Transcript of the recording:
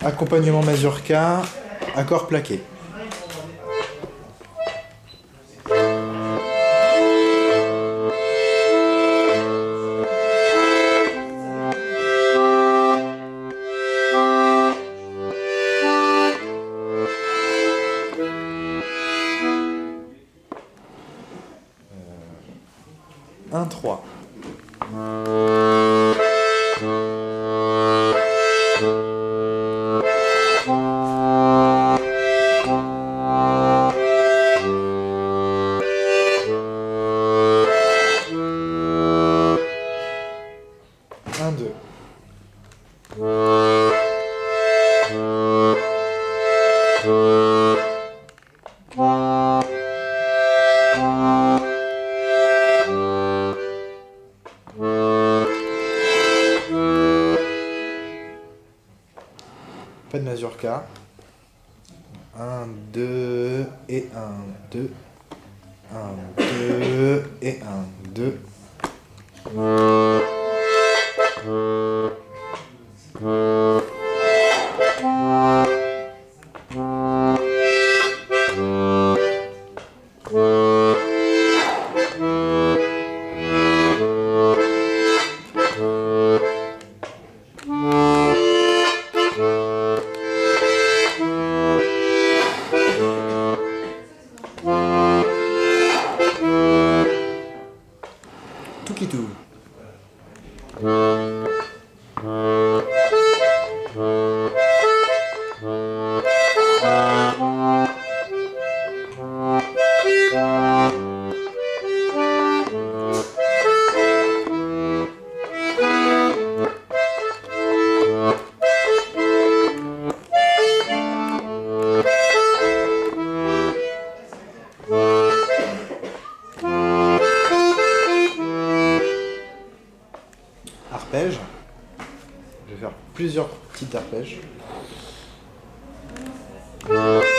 Accompagnement mazurka, accord plaqué. Un, trois. Un, deux. Pas de mazurka. 1, 2 et 1, 2. 1, 2 et 1, 2. Tout qui tout. Arpège. Je vais faire plusieurs petits arpèges.